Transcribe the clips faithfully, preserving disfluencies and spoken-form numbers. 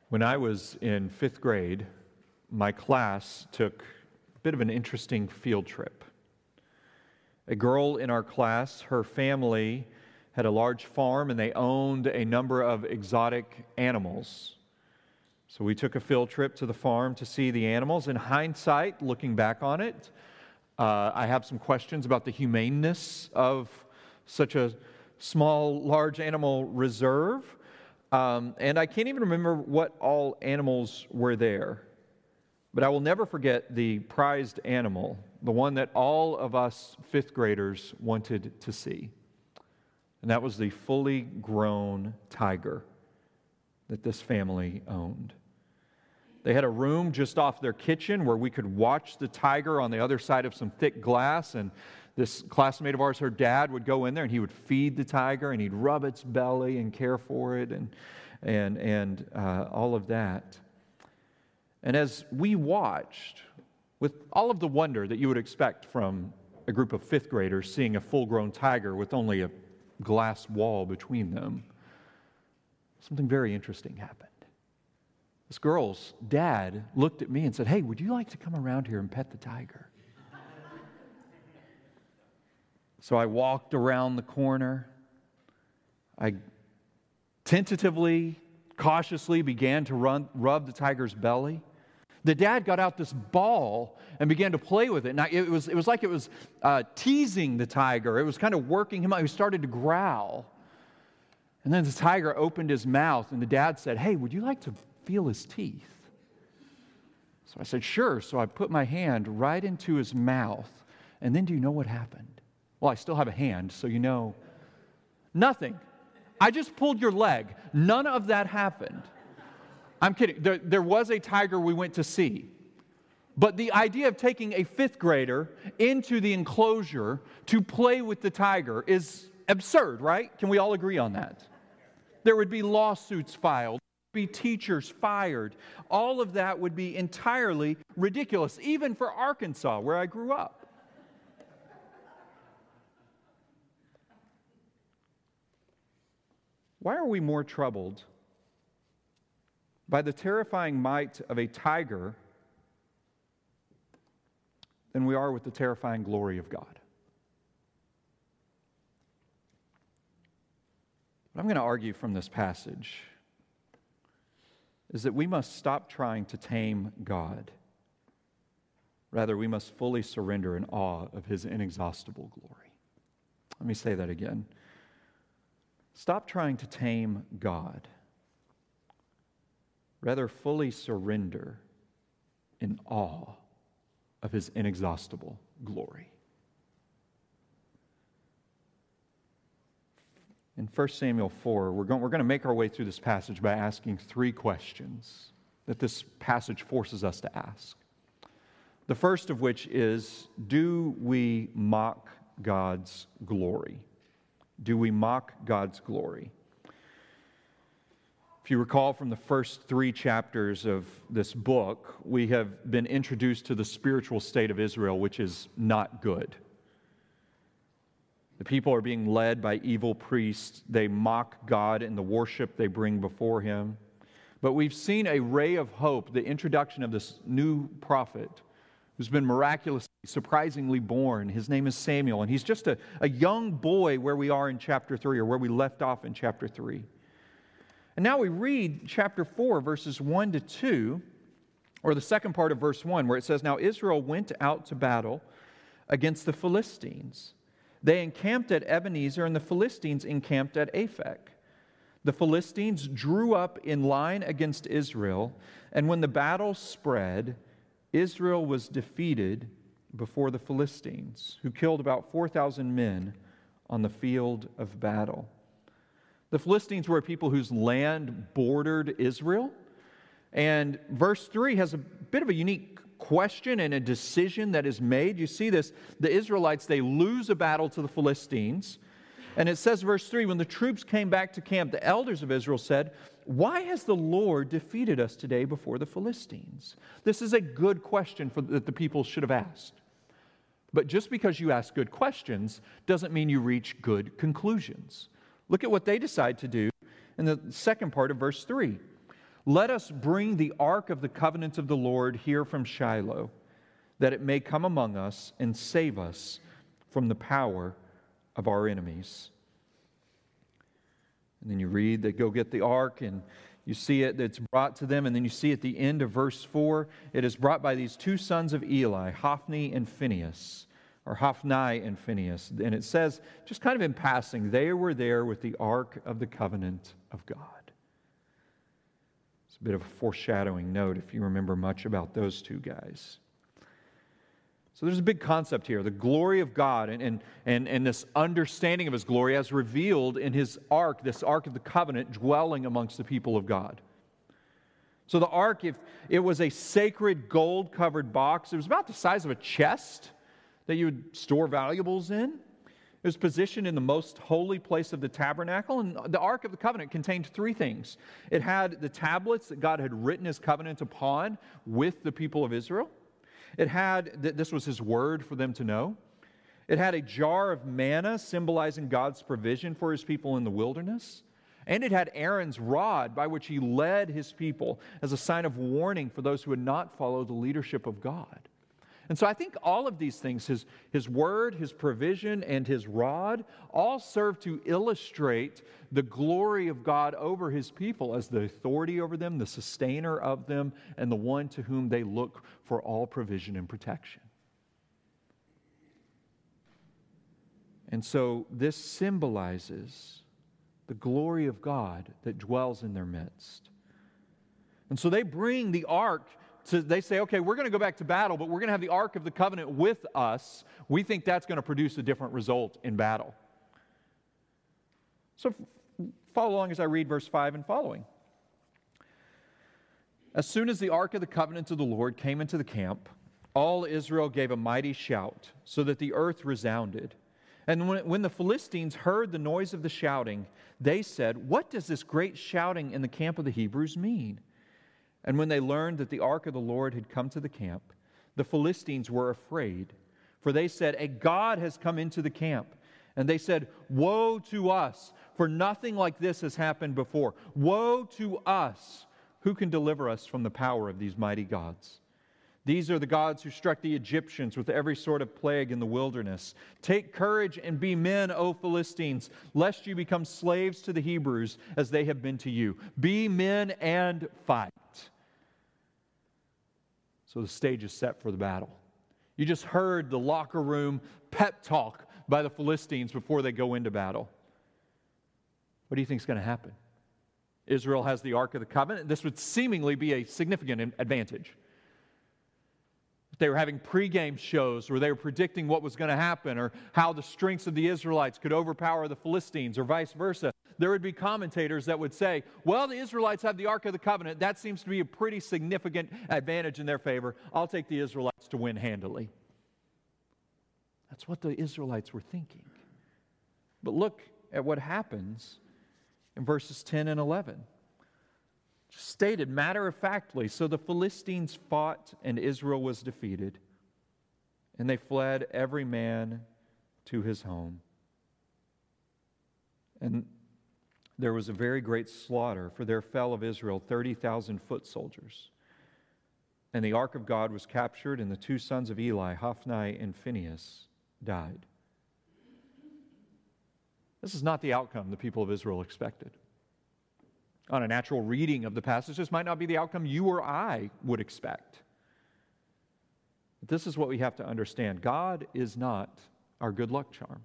When I was in fifth grade, my class took a bit of an interesting field trip. A girl in our class, her family had a large farm and they owned a number of exotic animals. So we took a field trip to the farm to see the animals. In hindsight, looking back on it, uh, I have some questions about the humaneness of such a small, large animal reserve. Um, and I can't even remember what all animals were there. But I will never forget the prized animal, the one that all of us fifth graders wanted to see. And that was the fully grown tiger that this family owned. They had a room just off their kitchen where we could watch the tiger on the other side of some thick glass. And this classmate of ours, her dad, would go in there and he would feed the tiger and he'd rub its belly and care for it and and and uh, all of that. And as we watched, with all of the wonder that you would expect from a group of fifth graders seeing a full-grown tiger with only a glass wall between them, something very interesting happened. This girl's dad looked at me and said, "Hey, would you like to come around here and pet the tiger?" So I walked around the corner. I tentatively, cautiously began to run, rub the tiger's belly. The dad got out this ball and began to play with it. Now, it was, it was like it was uh, teasing the tiger. It was kind of working him out. He started to growl. And then the tiger opened his mouth, and the dad said, "Hey, would you like to feel his teeth?" So I said, "Sure." So I put my hand right into his mouth. And then do you know what happened? Well, I still have a hand, so you know. Nothing. I just pulled your leg. None of that happened. I'm kidding. There, there was a tiger we went to see. But the idea of taking a fifth grader into the enclosure to play with the tiger is absurd, right? Can we all agree on that? There would be lawsuits filed. There would be teachers fired. All of that would be entirely ridiculous, even for Arkansas, where I grew up. Why are we more troubled by the terrifying might of a tiger than we are with the terrifying glory of God? What I'm going to argue from this passage is that we must stop trying to tame God. Rather, we must fully surrender in awe of His inexhaustible glory. Let me say that again. Stop trying to tame God. Rather, fully surrender in awe of His inexhaustible glory. In First Samuel four, we're going, we're going to make our way through this passage by asking three questions that this passage forces us to ask. The first of which is, do we mock God's glory? Do we mock God's glory? If you recall from the first three chapters of this book, we have been introduced to the spiritual state of Israel, which is not good. The people are being led by evil priests. They mock God in the worship they bring before Him. But we've seen a ray of hope, the introduction of this new prophet who's been miraculously, surprisingly born. His name is Samuel, and he's just a, a young boy where we are in chapter three, or where we left off in chapter three. And now we read chapter four, verses one to two, or the second part of verse one, where it says, "Now Israel went out to battle against the Philistines. They encamped at Ebenezer, and the Philistines encamped at Aphek. The Philistines drew up in line against Israel, and when the battle spread, Israel was defeated before the Philistines, who killed about four thousand men on the field of battle." The Philistines were a people whose land bordered Israel. And verse three has a bit of a unique question and a decision that is made. You see this, the Israelites, they lose a battle to the Philistines. And it says, verse three, when the troops came back to camp, the elders of Israel said, "Why has the Lord defeated us today before the Philistines?" This is a good question for, that the people should have asked. But just because you ask good questions doesn't mean you reach good conclusions. Look at what they decide to do in the second part of verse three. let us bring the ark of the covenant of the Lord here from Shiloh, that it may come among us and save us from the power of our enemies." And then you read, they go get the ark, and you see it, it's brought to them, and then you see at the end of verse four, it is brought by these two sons of Eli, Hophni and Phinehas, or Hophni and Phinehas. And it says, just kind of in passing, they were there with the ark of the covenant of God. It's a bit of a foreshadowing note if you remember much about those two guys. So there's a big concept here, the glory of God and, and, and, and this understanding of His glory as revealed in His ark, this ark of the covenant dwelling amongst the people of God. So the ark, if it was a sacred gold-covered box, it was about the size of a chest that you would store valuables in. It was positioned in the most holy place of the tabernacle, and the Ark of the Covenant contained three things. It had the tablets that God had written His covenant upon with the people of Israel. It had, this was His word for them to know. It had a jar of manna symbolizing God's provision for His people in the wilderness. And it had Aaron's rod by which he led His people as a sign of warning for those who would not follow the leadership of God. And so I think all of these things, his, his word, His provision, and His rod, all serve to illustrate the glory of God over His people as the authority over them, the sustainer of them, and the one to whom they look for all provision and protection. And so this symbolizes the glory of God that dwells in their midst. And so they bring the ark. So they say, okay, we're going to go back to battle, but we're going to have the Ark of the Covenant with us. We think that's going to produce a different result in battle. So follow along as I read verse five and following. "As soon as the Ark of the Covenant of the Lord came into the camp, all Israel gave a mighty shout, so that the earth resounded. And when, when the Philistines heard the noise of the shouting, they said, 'What does this great shouting in the camp of the Hebrews mean?' And when they learned that the ark of the Lord had come to the camp, the Philistines were afraid, for they said, 'A god has come into the camp.' And they said, 'Woe to us, for nothing like this has happened before. Woe to us! Who can deliver us from the power of these mighty gods? These are the gods who struck the Egyptians with every sort of plague in the wilderness. Take courage and be men, O Philistines, lest you become slaves to the Hebrews as they have been to you. Be men and fight.'" So the stage is set for the battle. You just heard the locker room pep talk by the Philistines before they go into battle. What do you think is going to happen? Israel has the Ark of the Covenant. This would seemingly be a significant advantage. They were having pregame shows where they were predicting what was going to happen or how the strengths of the Israelites could overpower the Philistines or vice versa. There would be commentators that would say, well, the Israelites have the Ark of the Covenant. That seems to be a pretty significant advantage in their favor. I'll take the Israelites to win handily. That's what the Israelites were thinking. But look at what happens in verses ten and eleven. Just stated matter-of-factly, so the Philistines fought and Israel was defeated, and they fled every man to his home. And there was a very great slaughter, for there fell of Israel thirty thousand foot soldiers. And the ark of God was captured, and the two sons of Eli, Hophni and Phinehas, died. This is not the outcome the people of Israel expected. On a natural reading of the passage, this might not be the outcome you or I would expect. But this is what we have to understand. God is not our good luck charm.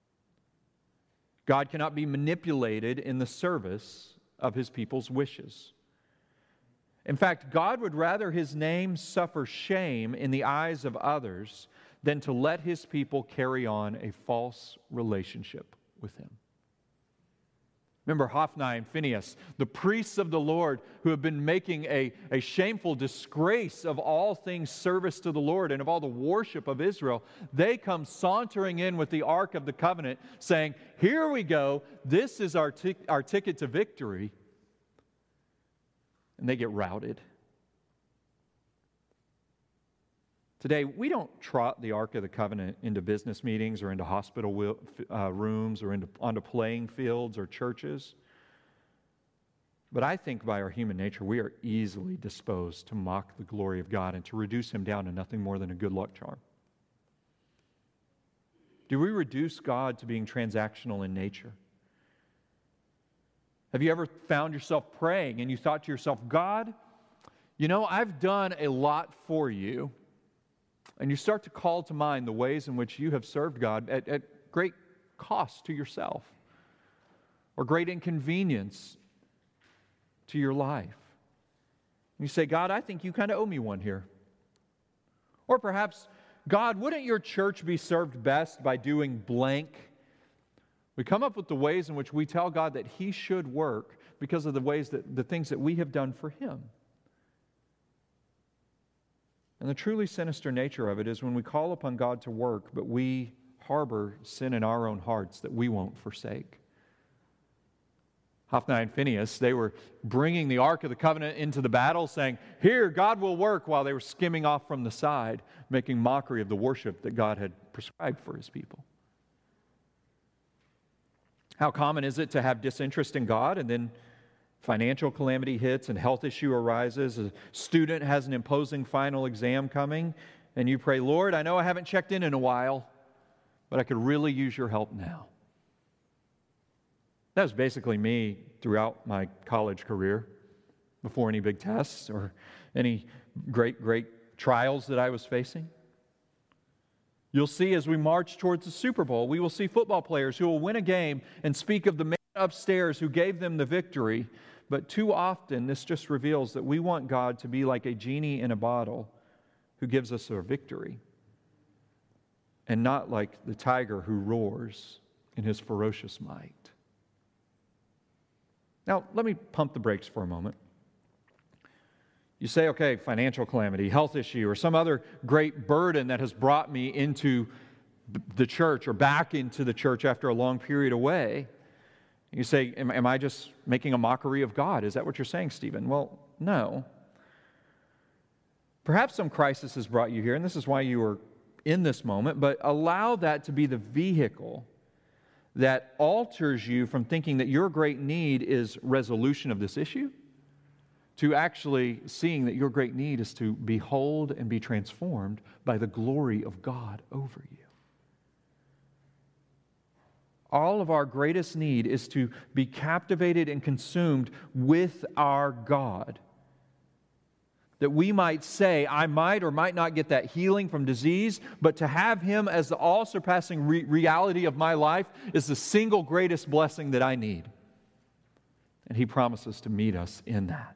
God cannot be manipulated in the service of His people's wishes. In fact, God would rather His name suffer shame in the eyes of others than to let His people carry on a false relationship with Him. Remember Hophni and Phinehas, the priests of the Lord who have been making a, a shameful disgrace of all things service to the Lord and of all the worship of Israel. They come sauntering in with the Ark of the Covenant saying, here we go, this is our, t- our ticket to victory. And they get routed. Today, we don't trot the Ark of the Covenant into business meetings or into hospital uh, rooms or into, onto playing fields or churches. But I think by our human nature, we are easily disposed to mock the glory of God and to reduce Him down to nothing more than a good luck charm. Do we reduce God to being transactional in nature? Have you ever found yourself praying and you thought to yourself, God, you know, I've done a lot for you. And you start to call to mind the ways in which you have served God at, at great cost to yourself or great inconvenience to your life. And you say, God, I think you kind of owe me one here. Or perhaps, God, wouldn't your church be served best by doing blank? We come up with the ways in which we tell God that He should work because of the ways that the things that we have done for Him. And the truly sinister nature of it is when we call upon God to work, but we harbor sin in our own hearts that we won't forsake. Hophni and Phinehas, they were bringing the Ark of the Covenant into the battle, saying, here, God will work, while they were skimming off from the side, making mockery of the worship that God had prescribed for His people. How common is it to have disinterest in God and then financial calamity hits and health issue arises, a student has an imposing final exam coming, and you pray, Lord, I know I haven't checked in in a while, but I could really use your help now. That was basically me throughout my college career, before any big tests or any great, great trials that I was facing. You'll see as we march towards the Super Bowl, we will see football players who will win a game and speak of the man upstairs who gave them the victory. But too often, this just reveals that we want God to be like a genie in a bottle who gives us a victory, and not like the tiger who roars in his ferocious might. Now, let me pump the brakes for a moment. You say, okay, financial calamity, health issue, or some other great burden that has brought me into the church or back into the church after a long period away. You say, am, am I just making a mockery of God? Is that what you're saying, Stephen? Well, no. Perhaps some crisis has brought you here, and this is why you are in this moment, but allow that to be the vehicle that alters you from thinking that your great need is resolution of this issue to actually seeing that your great need is to behold and be transformed by the glory of God over you. All of our greatest need is to be captivated and consumed with our God. That we might say, I might or might not get that healing from disease, but to have Him as the all-surpassing re- reality of my life is the single greatest blessing that I need. And He promises to meet us in that.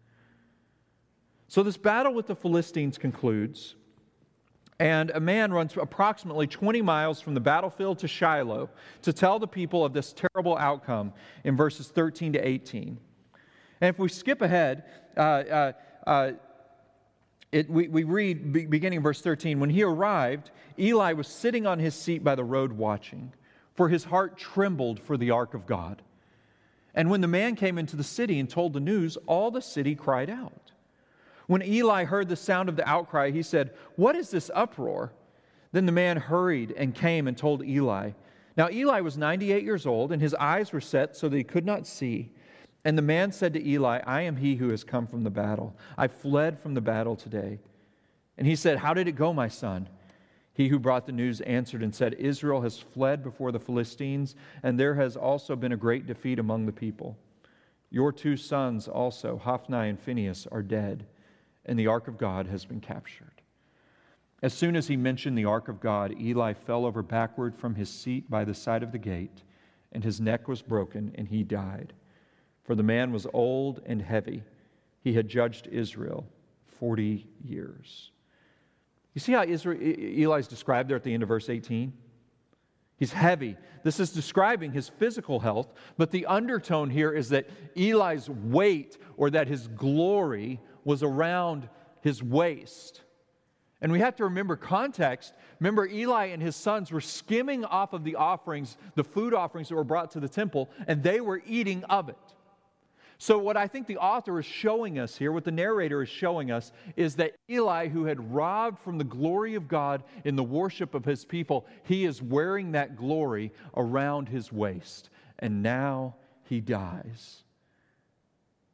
So this battle with the Philistines concludes, and a man runs approximately twenty miles from the battlefield to Shiloh to tell the people of this terrible outcome in verses thirteen to eighteen. And if we skip ahead, uh, uh, uh, it, we, we read, be, beginning in verse thirteen, when he arrived, Eli was sitting on his seat by the road watching, for his heart trembled for the ark of God. And when the man came into the city and told the news, all the city cried out. When Eli heard the sound of the outcry, he said, what is this uproar? Then the man hurried and came and told Eli. Now Eli was ninety-eight years old, and his eyes were set so that he could not see. And the man said to Eli, I am he who has come from the battle. I fled from the battle today. And he said, how did it go, my son? He who brought the news answered and said, Israel has fled before the Philistines, and there has also been a great defeat among the people. Your two sons also, Hophni and Phinehas, are dead, and the ark of God has been captured. As soon as he mentioned the ark of God, Eli fell over backward from his seat by the side of the gate, and his neck was broken, and he died. For the man was old and heavy. He had judged Israel forty years. You see how Israel, Eli's described there at the end of verse eighteen? He's heavy. This is describing his physical health, but the undertone here is that Eli's weight, or that his glory, was around his waist. And we have to remember context. Remember, Eli and his sons were skimming off of the offerings, the food offerings that were brought to the temple, and they were eating of it. So what I think the author is showing us here, what the narrator is showing us, is that Eli, who had robbed from the glory of God in the worship of his people, he is wearing that glory around his waist. And now he dies.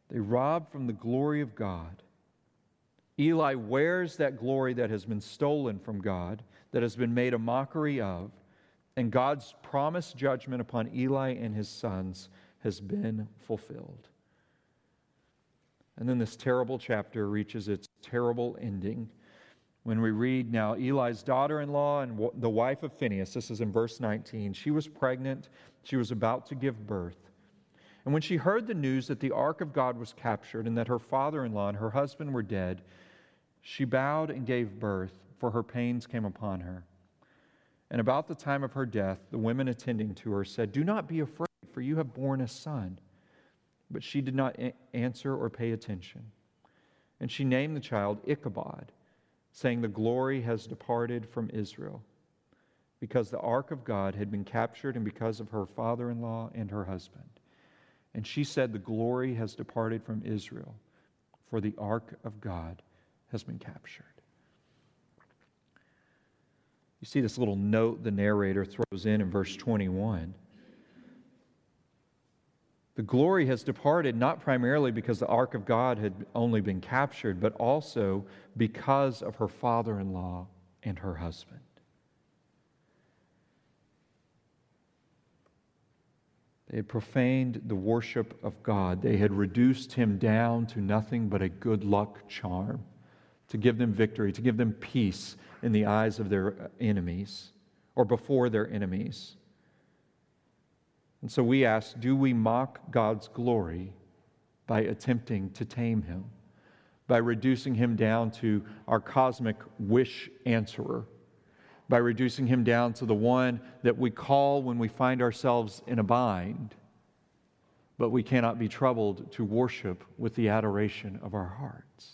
They rob from the glory of God. Eli wears that glory that has been stolen from God, that has been made a mockery of, and God's promised judgment upon Eli and his sons has been fulfilled. And then this terrible chapter reaches its terrible ending when we read, now Eli's daughter-in-law and the wife of Phinehas, this is in verse nineteen, she was pregnant, she was about to give birth. And when she heard the news that the ark of God was captured and that her father-in-law and her husband were dead, she bowed and gave birth, for her pains came upon her. And about the time of her death, the women attending to her said, "Do not be afraid, for you have borne a son." But she did not a- answer or pay attention. And she named the child Ichabod, saying, "The glory has departed from Israel," because the ark of God had been captured and because of her father-in-law and her husband. And she said, "The glory has departed from Israel, for the ark of God has been captured." You see this little note the narrator throws in in verse twenty-one. The glory has departed not primarily because the ark of God had only been captured, but also because of her father-in-law and her husband. They had profaned the worship of God. They had reduced him down to nothing but a good luck charm to give them victory, to give them peace in the eyes of their enemies or before their enemies. And so we ask, do we mock God's glory by attempting to tame him, by reducing him down to our cosmic wish answerer, by reducing him down to the one that we call when we find ourselves in a bind, but we cannot be troubled to worship with the adoration of our hearts?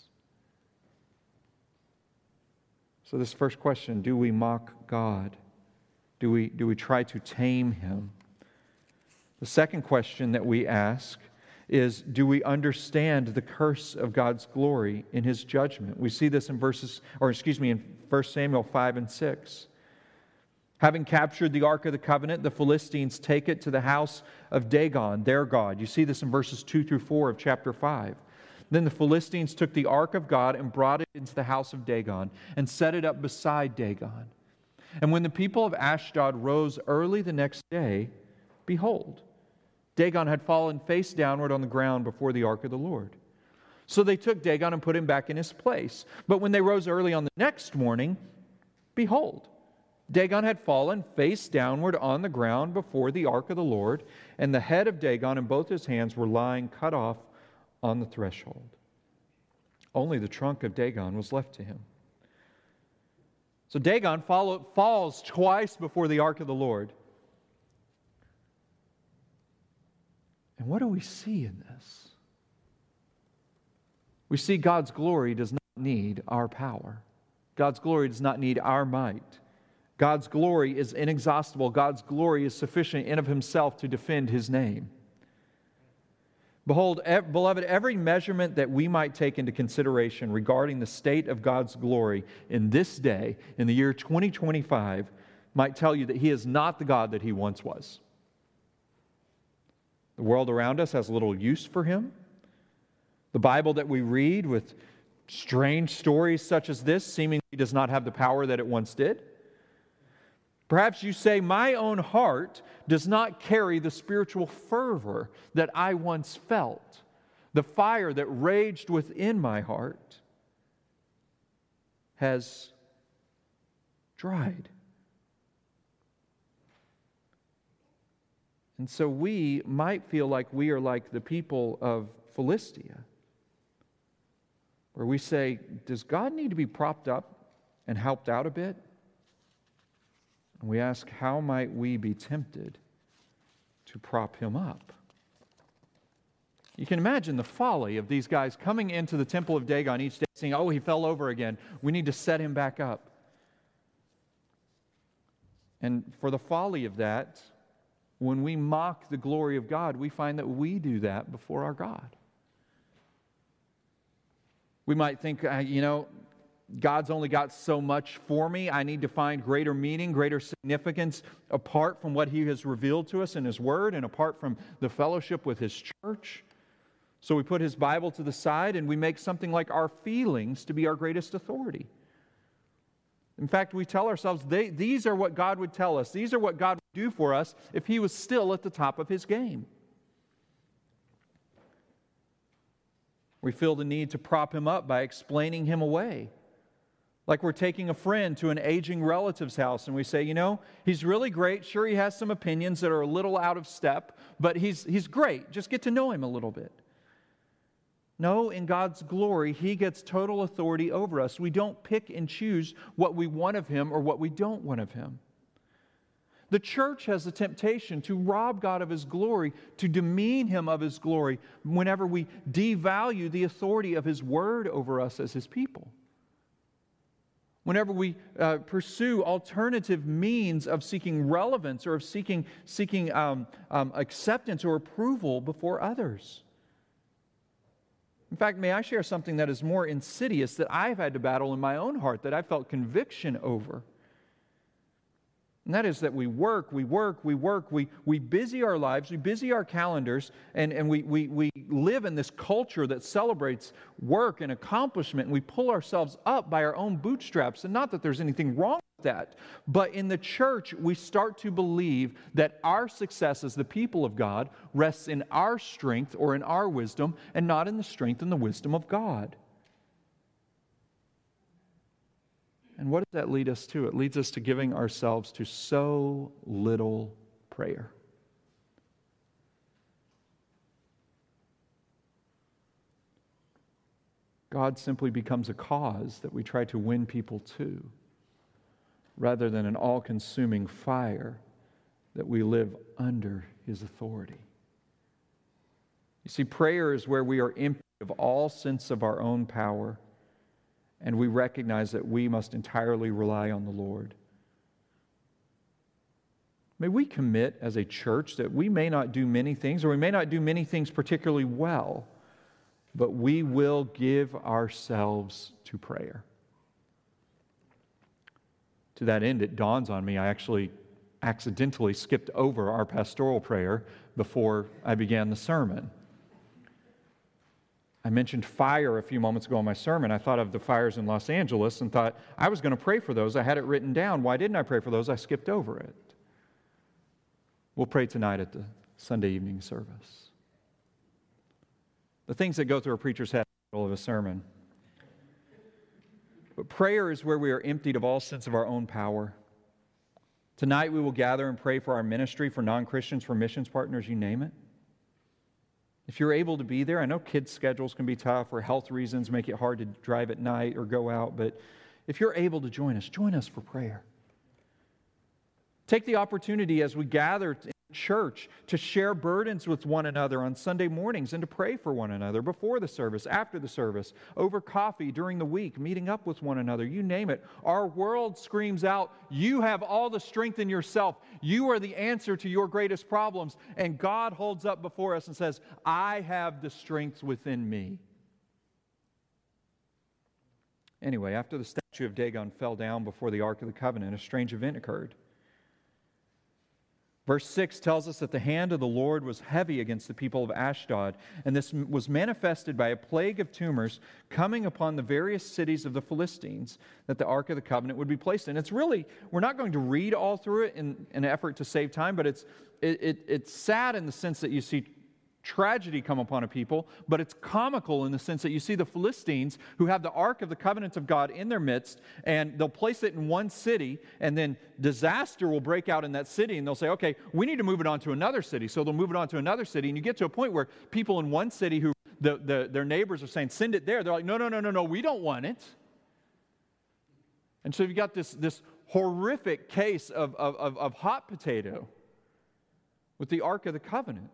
So this first question, do we mock God? Do we, do we try to tame him? The second question that we ask is, do we understand the curse of God's glory in his judgment? We see this in verses, or excuse me, in First Samuel five and six. Having captured the Ark of the Covenant, the Philistines take it to the house of Dagon, their god. You see this in verses two through four of chapter five. Then the Philistines took the Ark of God and brought it into the house of Dagon and set it up beside Dagon. And when the people of Ashdod rose early the next day, behold, Dagon had fallen face downward on the ground before the ark of the Lord. So they took Dagon and put him back in his place. But when they rose early on the next morning, behold, Dagon had fallen face downward on the ground before the ark of the Lord, and the head of Dagon and both his hands were lying cut off on the threshold. Only the trunk of Dagon was left to him. So Dagon follow, falls twice before the ark of the Lord. And what do we see in this? We see God's glory does not need our power. God's glory does not need our might. God's glory is inexhaustible. God's glory is sufficient in of himself to defend his name. Behold, ev- beloved, every measurement that we might take into consideration regarding the state of God's glory in this day, in the year twenty twenty-five, might tell you that he is not the God that he once was. The world around us has little use for him. The Bible that we read with strange stories such as this seemingly does not have the power that it once did. Perhaps you say, my own heart does not carry the spiritual fervor that I once felt. The fire that raged within my heart has dried. And so we might feel like we are like the people of Philistia, where we say, does God need to be propped up and helped out a bit? And we ask, how might we be tempted to prop him up? You can imagine the folly of these guys coming into the temple of Dagon each day saying, oh, he fell over again. We need to set him back up. And for the folly of that, when we mock the glory of God, we find that we do that before our God. We might think, uh, you know, God's only got so much for me. I need to find greater meaning, greater significance apart from what he has revealed to us in his word and apart from the fellowship with his church. So we put His Bible to the side and we make something like our feelings to be our greatest authority. In fact, we tell ourselves, they, these are what God would tell us. These are what God would do for us if He was still at the top of His game. We feel the need to prop Him up by explaining Him away. Like we're taking a friend to an aging relative's house and we say, you know, he's really great. Sure, he has some opinions that are a little out of step, but he's, he's great. Just get to know him a little bit. No, in God's glory, He gets total authority over us. We don't pick and choose what we want of Him or what we don't want of Him. The church has the temptation to rob God of His glory, to demean Him of His glory whenever we devalue the authority of His word over us as His people. Whenever we uh, pursue alternative means of seeking relevance or of seeking, seeking um, um, acceptance or approval before others. In fact, may I share something that is more insidious that I've had to battle in my own heart, that I felt conviction over? And that is that we work, we work, we work, we, we busy our lives, we busy our calendars, and, and we, we, we live in this culture that celebrates work and accomplishment, and we pull ourselves up by our own bootstraps. And not that there's anything wrong with that, but in the church, we start to believe that our success as the people of God rests in our strength or in our wisdom, and not in the strength and the wisdom of God. And what does that lead us to? It leads us to giving ourselves to so little prayer. God simply becomes a cause that we try to win people to, rather than an all-consuming fire that we live under His authority. You see, prayer is where we are empty of all sense of our own power, and we recognize that we must entirely rely on the Lord. May we commit as a church that we may not do many things, or we may not do many things particularly well, but we will give ourselves to prayer. To that end, it dawns on me, I actually accidentally skipped over our pastoral prayer before I began the sermon. I mentioned fire a few moments ago in my sermon. I thought of the fires in Los Angeles and thought I was going to pray for those. I had it written down. Why didn't I pray for those? I skipped over it. We'll pray tonight at the Sunday evening service. The things that go through a preacher's head in the middle of a sermon. But prayer is where we are emptied of all sense of our own power. Tonight we will gather and pray for our ministry, for non-Christians, for missions partners, you name it. If you're able to be there, I know kids' schedules can be tough or health reasons make it hard to drive at night or go out, but if you're able to join us, join us for prayer. Take the opportunity as we gather in church to share burdens with one another on Sunday mornings and to pray for one another before the service, after the service, over coffee during the week, meeting up with one another, you name it. Our world screams out, you have all the strength in yourself. You are the answer to your greatest problems. And God holds up before us and says, I have the strength within me. Anyway, after the statue of Dagon fell down before the Ark of the Covenant, a strange event occurred. Verse six tells us that the hand of the Lord was heavy against the people of Ashdod, and this was manifested by a plague of tumors coming upon the various cities of the Philistines that the Ark of the Covenant would be placed in. It's really, we're not going to read all through it in, in an effort to save time, but it's, it, it, it's sad in the sense that you see tragedy come upon a people, but it's comical in the sense that you see the Philistines who have the Ark of the Covenant of God in their midst, and they'll place it in one city, and then disaster will break out in that city, and they'll say, okay, we need to move it on to another city. So they'll move it on to another city, and you get to a point where people in one city who the, the, their neighbors are saying, send it there. They're like, no, no, no, no, no, we don't want it. And so you've got this, this horrific case of, of, of, of hot potato with the Ark of the Covenant.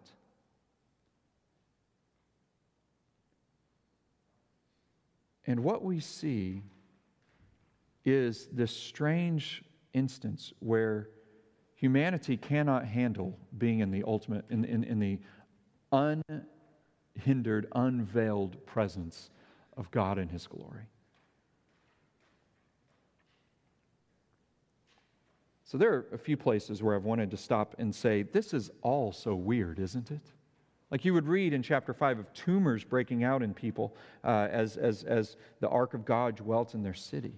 And what we see is this strange instance where humanity cannot handle being in the ultimate, in, in, in the unhindered, unveiled presence of God in His glory. So there are a few places where I've wanted to stop and say, this is all so weird, isn't it? Like you would read in chapter five of tumors breaking out in people uh, as, as, as the ark of God dwelt in their city.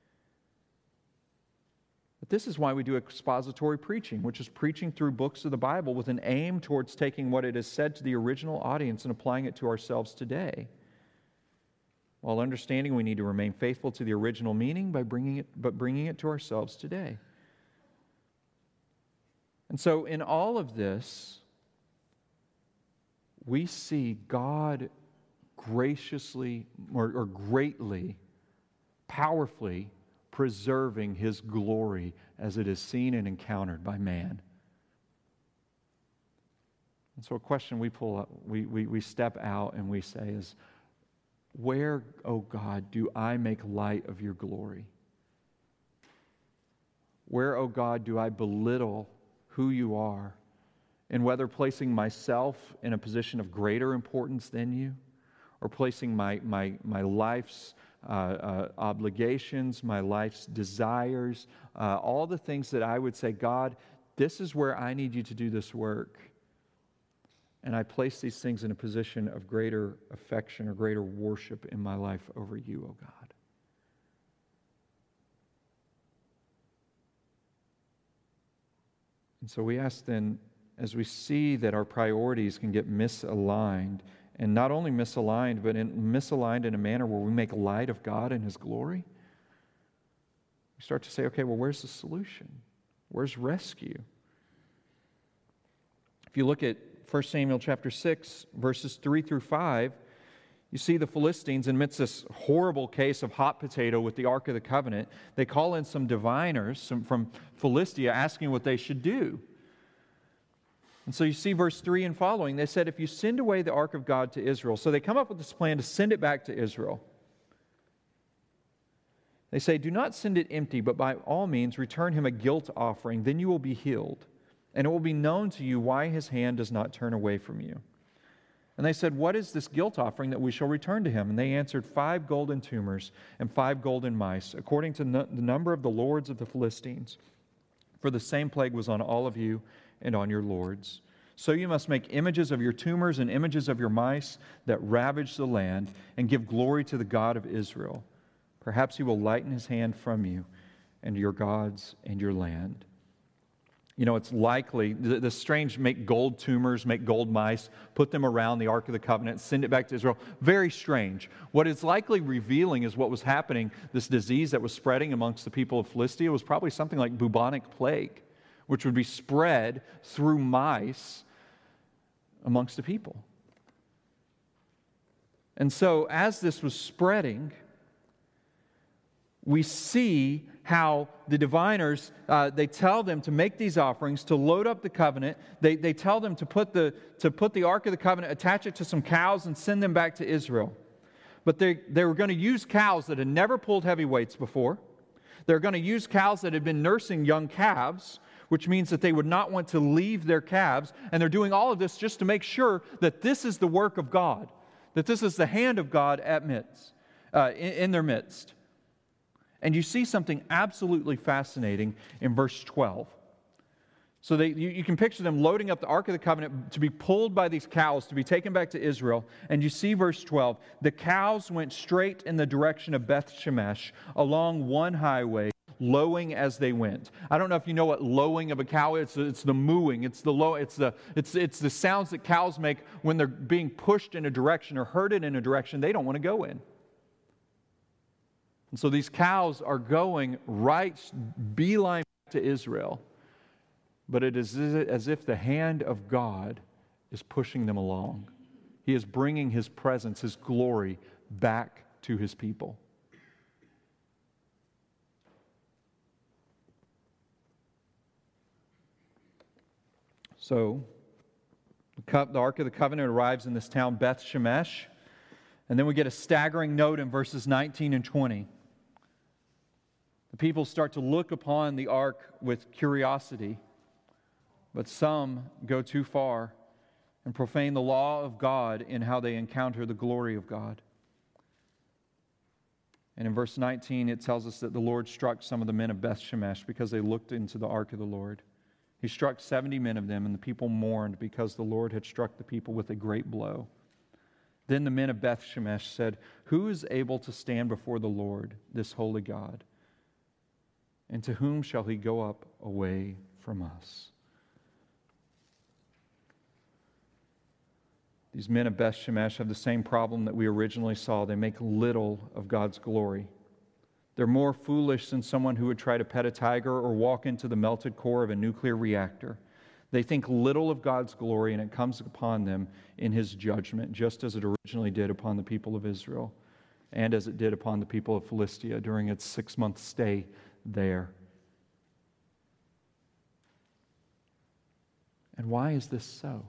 But this is why we do expository preaching, which is preaching through books of the Bible with an aim towards taking what it has said to the original audience and applying it to ourselves today, while understanding we need to remain faithful to the original meaning by bringing it, but bringing it to ourselves today. And so in all of this, we see God graciously or, or greatly, powerfully preserving His glory as it is seen and encountered by man. And so a question we pull up, we, we, we step out and we say is, where, oh God, do I make light of your glory? Where, oh God, do I belittle who you are? And whether placing myself in a position of greater importance than you, or placing my, my, my life's uh, uh, obligations, my life's desires, uh, all the things that I would say, God, this is where I need you to do this work. And I place these things in a position of greater affection or greater worship in my life over you, oh God. And so we ask then, as we see that our priorities can get misaligned, and not only misaligned, but in, misaligned in a manner where we make light of God and His glory, we start to say, okay, well, where's the solution? Where's rescue? If you look at First Samuel chapter six, verses three through five, you see the Philistines, amidst this horrible case of hot potato with the Ark of the Covenant, they call in some diviners some, from Philistia asking what they should do. And so you see verse three and following, they said, if you send away the ark of God to Israel. So they come up with this plan to send it back to Israel. They say, do not send it empty, but by all means return him a guilt offering, then you will be healed. And it will be known to you why his hand does not turn away from you. And they said, what is this guilt offering that we shall return to him? And they answered, five golden tumors and five golden mice, according to the number of the lords of the Philistines. For the same plague was on all of you and on your lords. So you must make images of your tumors and images of your mice that ravage the land, and give glory to the God of Israel. Perhaps he will lighten his hand from you and your gods and your land. You know, it's likely, the, the strange make gold tumors, make gold mice, put them around the Ark of the Covenant, send it back to Israel. Very strange. What it's likely revealing is what was happening, this disease that was spreading amongst the people of Philistia was probably something like bubonic plague, which would be spread through mice amongst the people. And so as this was spreading, we see how the diviners, uh, they tell them to make these offerings, to load up the covenant. They, they tell them to put, the, to put the Ark of the Covenant, attach it to some cows, and send them back to Israel. But they, they were going to use cows that had never pulled heavy weights before. They're going to use cows that had been nursing young calves, which means that they would not want to leave their calves. And they're doing all of this just to make sure that this is the work of God, that this is the hand of God at midst, uh, in, in their midst. And you see something absolutely fascinating in verse twelve. So they, you, you can picture them loading up the Ark of the Covenant to be pulled by these cows to be taken back to Israel. And you see verse twelve. The cows went straight in the direction of Beth Shemesh along one highway, lowing as they went. I don't know if you know what lowing of a cow is. It's, it's the mooing. It's the low. It's the it's it's the sounds that cows make when they're being pushed in a direction or herded in a direction they don't want to go in. And so these cows are going right beeline to Israel. But it is as if the hand of God is pushing them along. He is bringing His presence, His glory back to His people. So, the Ark of the Covenant arrives in this town, Beth Shemesh. And then we get a staggering note in verses nineteen and twenty. The people start to look upon the ark with curiosity, but some go too far and profane the law of God in how they encounter the glory of God. And in verse nineteen, it tells us that the Lord struck some of the men of Beth Shemesh because they looked into the ark of the Lord. He struck seventy men of them, and the people mourned because the Lord had struck the people with a great blow. Then the men of Beth Shemesh said, "Who is able to stand before the Lord, this holy God? And to whom shall he go up away from us?" These men of Beth Shemesh have the same problem that we originally saw. They make little of God's glory. They're more foolish than someone who would try to pet a tiger or walk into the melted core of a nuclear reactor. They think little of God's glory, and it comes upon them in His judgment, just as it originally did upon the people of Israel, and as it did upon the people of Philistia during its six-month stay there. And why is this so?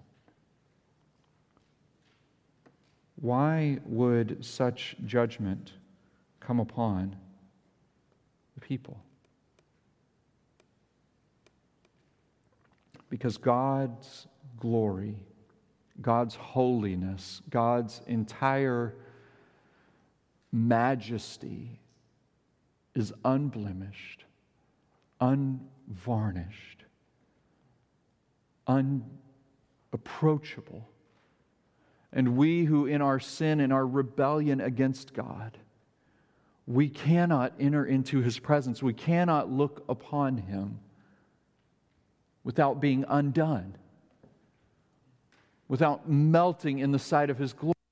Why would such judgment come upon the people? Because God's glory, God's holiness, God's entire majesty is unblemished, unvarnished, unapproachable. And we who in our sin and our rebellion against God, we cannot enter into His presence. We cannot look upon Him without being undone, without melting in the sight of His glory.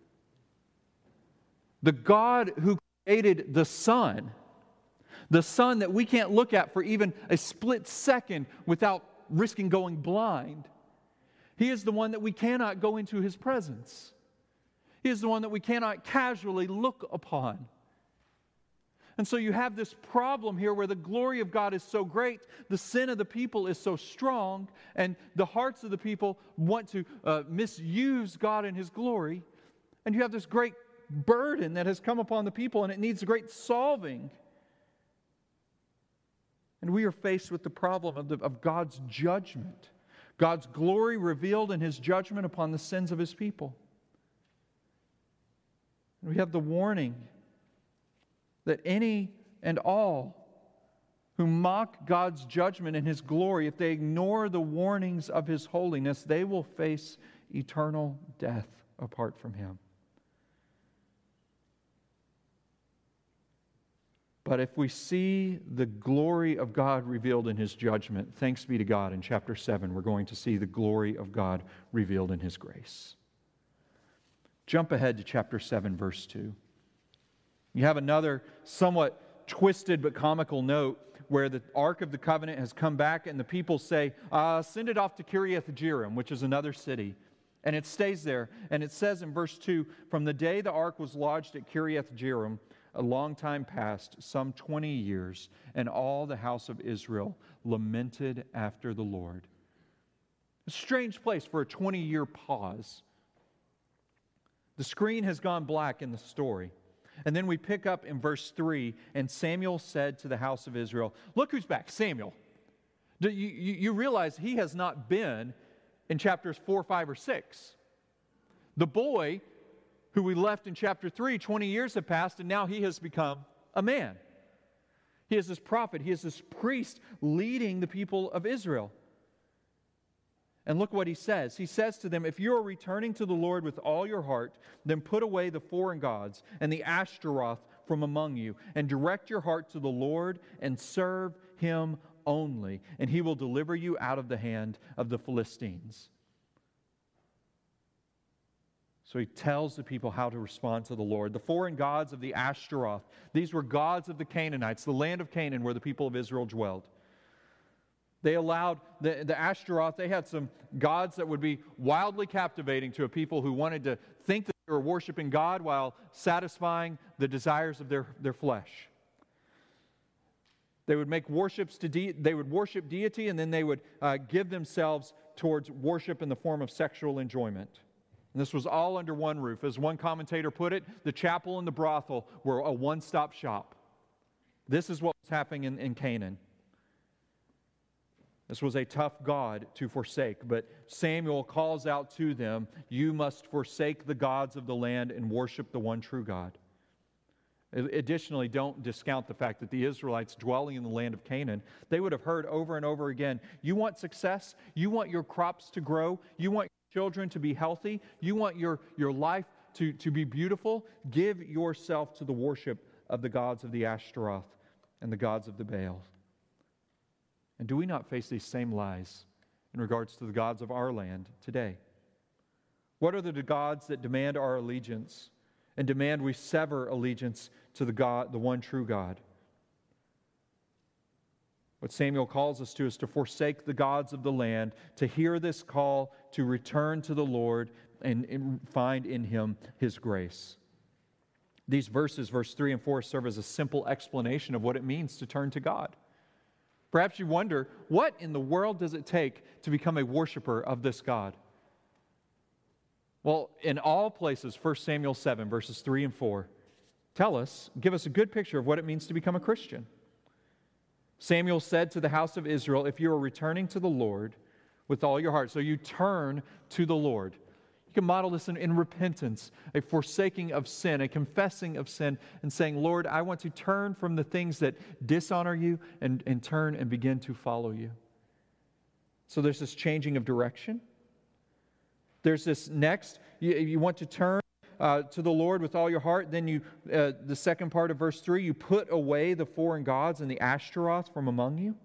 The God who created the sun, the sun that we can't look at for even a split second without risking going blind, He is the one that we cannot go into His presence. He is the one that we cannot casually look upon. And so you have this problem here where the glory of God is so great, the sin of the people is so strong, and the hearts of the people want to uh, misuse God and His glory. And you have this great burden that has come upon the people, and it needs great solving. And we are faced with the problem of, the, of God's judgment. God's glory revealed in His judgment upon the sins of His people. We have the warning that any and all who mock God's judgment and His glory, if they ignore the warnings of His holiness, they will face eternal death apart from Him. But if we see the glory of God revealed in His judgment, thanks be to God, in chapter seven, we're going to see the glory of God revealed in His grace. Jump ahead to chapter seven, verse two. You have another somewhat twisted but comical note where the Ark of the Covenant has come back and the people say, uh, send it off to Kiriath Jearim, which is another city. And it stays there. And it says in verse two, from the day the Ark was lodged at Kiriath Jearim, a long time passed, some twenty years, and all the house of Israel lamented after the Lord. A strange place for a twenty-year pause. The screen has gone black in the story. And then we pick up in verse three, and Samuel said to the house of Israel, look who's back, Samuel. Do you, you, you realize he has not been in chapters four, five, or six. The boy who we left in chapter three, twenty years have passed, and now he has become a man. He is this prophet, he is this priest leading the people of Israel. And look what he says. He says to them, if you are returning to the Lord with all your heart, then put away the foreign gods and the Ashtaroth from among you, and direct your heart to the Lord and serve Him only, and He will deliver you out of the hand of the Philistines. So he tells the people how to respond to the Lord. The foreign gods of the Ashtaroth, these were gods of the Canaanites, the land of Canaan where the people of Israel dwelled. They allowed, the, the Ashtaroth, they had some gods that would be wildly captivating to a people who wanted to think that they were worshiping God while satisfying the desires of their, their flesh. They would make worships to de- they would worship deity, and then they would uh, give themselves towards worship in the form of sexual enjoyment. And this was all under one roof. As one commentator put it, the chapel and the brothel were a one-stop shop. This is what was happening in, in Canaan. This was a tough God to forsake, but Samuel calls out to them, you must forsake the gods of the land and worship the one true God. Additionally, don't discount the fact that the Israelites dwelling in the land of Canaan, they would have heard over and over again, you want success? You want your crops to grow? You want your children to be healthy? You want your, your life to, to be beautiful? Give yourself to the worship of the gods of the Ashtaroth and the gods of the Baal. And do we not face these same lies in regards to the gods of our land today? What are the gods that demand our allegiance and demand we sever allegiance to the God, the one true God? What Samuel calls us to is to forsake the gods of the land, to hear this call to return to the Lord and, and find in Him His grace. These verses, verse three and four, serve as a simple explanation of what it means to turn to God. Perhaps you wonder, what in the world does it take to become a worshiper of this God? Well, in all places, First Samuel seven, verses three and four, tell us, give us a good picture of what it means to become a Christian. Samuel said to the house of Israel, if you are returning to the Lord with all your heart, so you turn to the Lord. You can model this in, in repentance, a forsaking of sin, a confessing of sin, and saying, Lord, I want to turn from the things that dishonor you and, and turn and begin to follow you. So there's this changing of direction. There's this next, you, you want to turn uh, to the Lord with all your heart. Then you, uh, the second part of verse three, you put away the foreign gods and the Ashtaroth from among you.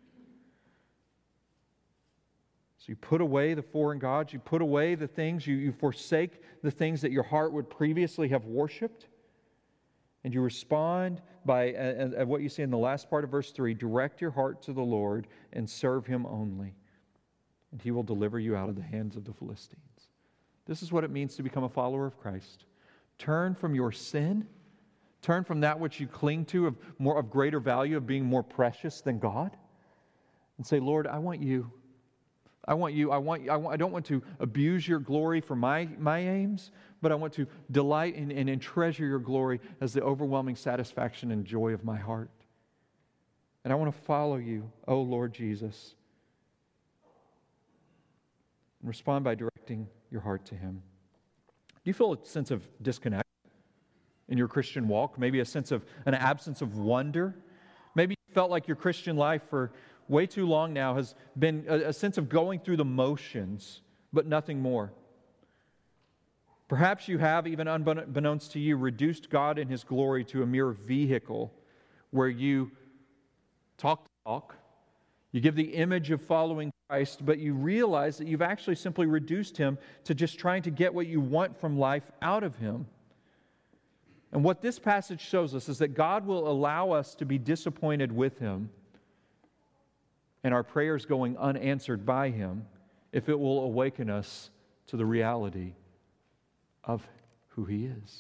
So you put away the foreign gods, you put away the things, you, you forsake the things that your heart would previously have worshipped. And you respond by uh, uh, what you see in the last part of verse three, direct your heart to the Lord and serve Him only, and He will deliver you out of the hands of the Philistines. This is what it means to become a follower of Christ. Turn from your sin, turn from that which you cling to of more of greater value, of being more precious than God, and say, Lord, I want you. I want you. I want. I, want, I don't want to abuse your glory for my, my aims, but I want to delight in, in and treasure your glory as the overwhelming satisfaction and joy of my heart. And I want to follow you, O Lord Jesus. And respond by directing your heart to Him. Do you feel a sense of disconnect in your Christian walk? Maybe a sense of an absence of wonder? Maybe you felt like your Christian life for way too long now has been a, a sense of going through the motions, but nothing more. Perhaps you have, even unbeknownst to you, reduced God and His glory to a mere vehicle where you talk the talk, you give the image of following Christ, but you realize that you've actually simply reduced Him to just trying to get what you want from life out of Him. And what this passage shows us is that God will allow us to be disappointed with Him and our prayers going unanswered by Him if it will awaken us to the reality of who He is.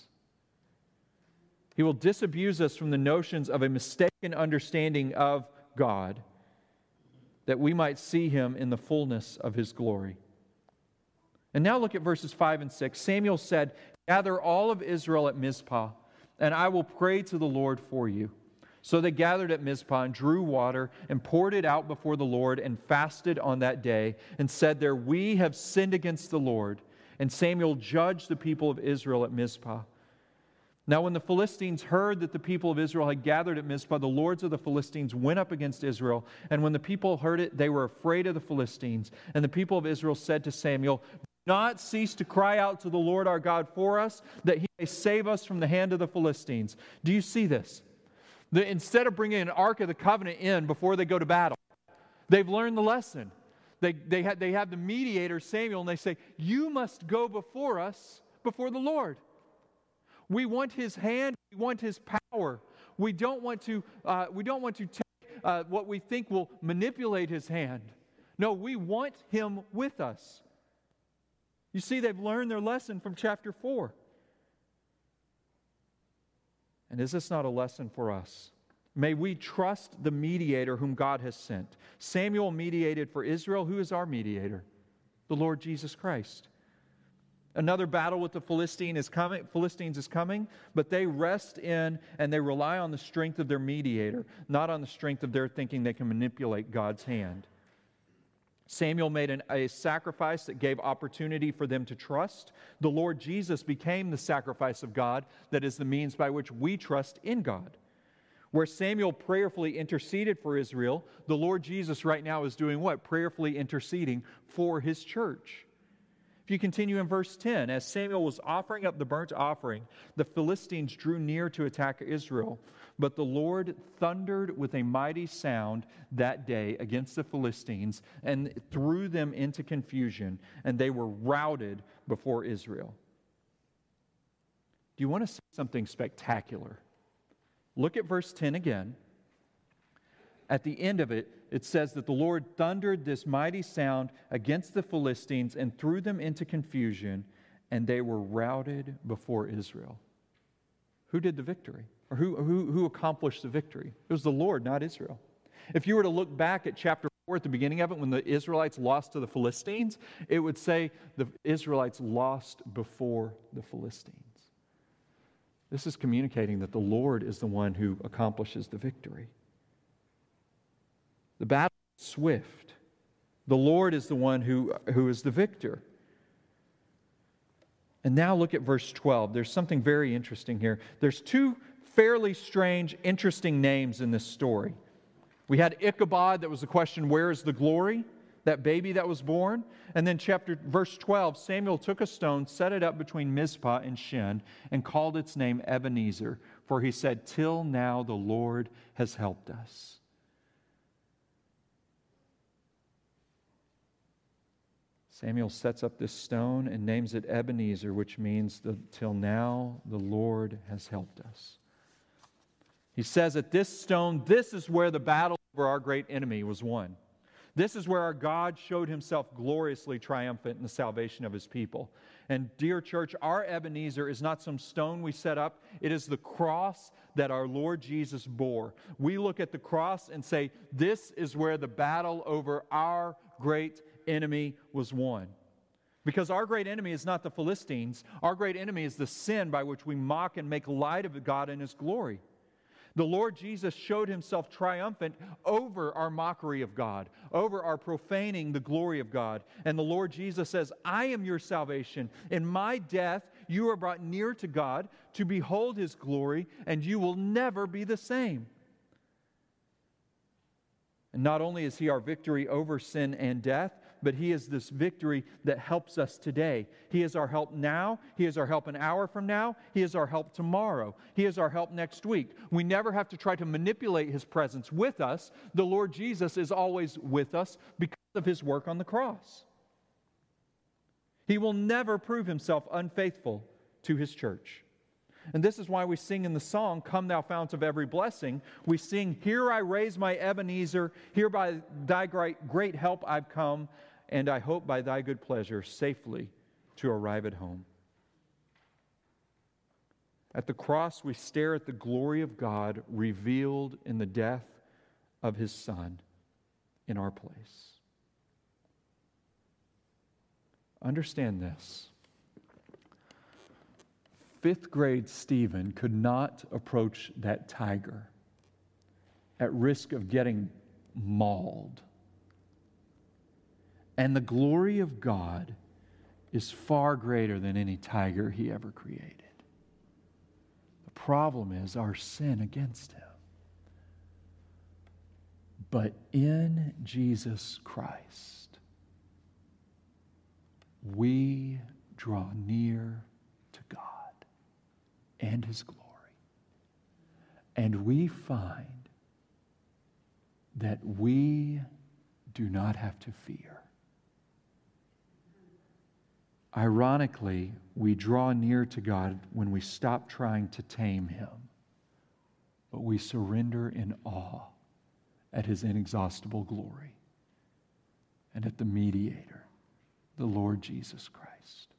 He will disabuse us from the notions of a mistaken understanding of God, that we might see Him in the fullness of His glory. And now look at verses five and six. Samuel said, gather all of Israel at Mizpah, and I will pray to the Lord for you. So they gathered at Mizpah and drew water and poured it out before the Lord and fasted on that day and said there, we have sinned against the Lord. And Samuel judged the people of Israel at Mizpah. Now when the Philistines heard that the people of Israel had gathered at Mizpah, the lords of the Philistines went up against Israel. And when the people heard it, they were afraid of the Philistines. And the people of Israel said to Samuel, do not cease to cry out to the Lord our God for us, that He may save us from the hand of the Philistines. Do you see this? The, instead of bringing an Ark of the Covenant in before they go to battle, they've learned the lesson. They, they, have, they have the mediator, Samuel, and they say, you must go before us, before the Lord. We want His hand. We want His power. We don't want to, uh, we don't want to take uh, what we think will manipulate His hand. No, we want Him with us. You see, they've learned their lesson from chapter four. And is this not a lesson for us? May we trust the mediator whom God has sent. Samuel mediated for Israel. Who is our mediator? The Lord Jesus Christ. Another battle with the Philistine is coming, Philistines is coming, but they rest in and they rely on the strength of their mediator, not on the strength of their thinking they can manipulate God's hand. Samuel made an, a sacrifice that gave opportunity for them to trust. The Lord Jesus became the sacrifice of God that is the means by which we trust in God. Where Samuel prayerfully interceded for Israel, the Lord Jesus right now is doing what? Prayerfully interceding for His church. If you continue in verse ten, as Samuel was offering up the burnt offering, the Philistines drew near to attack Israel. But the Lord thundered with a mighty sound that day against the Philistines and threw them into confusion, and they were routed before Israel. Do you want to see something spectacular? Look at verse ten again. At the end of it, it says that the Lord thundered this mighty sound against the Philistines and threw them into confusion, and they were routed before Israel. Who did the victory? Or who, who, who accomplished the victory? It was the Lord, not Israel. If you were to look back at chapter four at the beginning of it, when the Israelites lost to the Philistines, it would say the Israelites lost before the Philistines. This is communicating that the Lord is the one who accomplishes the victory. The battle is swift. The Lord is the one who, who is the victor. And now look at verse twelve. There's something very interesting here. There's two fairly strange, interesting names in this story. We had Ichabod, that was the question, where is the glory? That baby that was born. And then chapter verse twelve, Samuel took a stone, set it up between Mizpah and Shen, and called its name Ebenezer, for he said, till now the Lord has helped us. Samuel sets up this stone and names it Ebenezer, which means the, till now the Lord has helped us. He says at this stone, this is where the battle over our great enemy was won. This is where our God showed Himself gloriously triumphant in the salvation of His people. And dear church, our Ebenezer is not some stone we set up. It is the cross that our Lord Jesus bore. We look at the cross and say, this is where the battle over our great enemy was won. Because our great enemy is not the Philistines. Our great enemy is the sin by which we mock and make light of God and His glory. The Lord Jesus showed Himself triumphant over our mockery of God, over our profaning the glory of God. And the Lord Jesus says, I am your salvation. In my death, you are brought near to God to behold His glory, and you will never be the same. And not only is He our victory over sin and death, but He is this victory that helps us today. He is our help now. He is our help an hour from now. He is our help tomorrow. He is our help next week. We never have to try to manipulate His presence with us. The Lord Jesus is always with us because of His work on the cross. He will never prove Himself unfaithful to His church. And this is why we sing in the song, Come Thou Fount of Every Blessing. We sing, Here I raise my Ebenezer, here by Thy great, great help I've come, and I hope by Thy good pleasure safely to arrive at home. At the cross, we stare at the glory of God revealed in the death of His Son in our place. Understand this. Fifth grade Stephen could not approach that tiger at risk of getting mauled. And the glory of God is far greater than any tiger He ever created. The problem is our sin against Him. But in Jesus Christ, we draw near to God and His glory. And we find that we do not have to fear. Ironically, we draw near to God when we stop trying to tame Him, but we surrender in awe at His inexhaustible glory and at the mediator, the Lord Jesus Christ.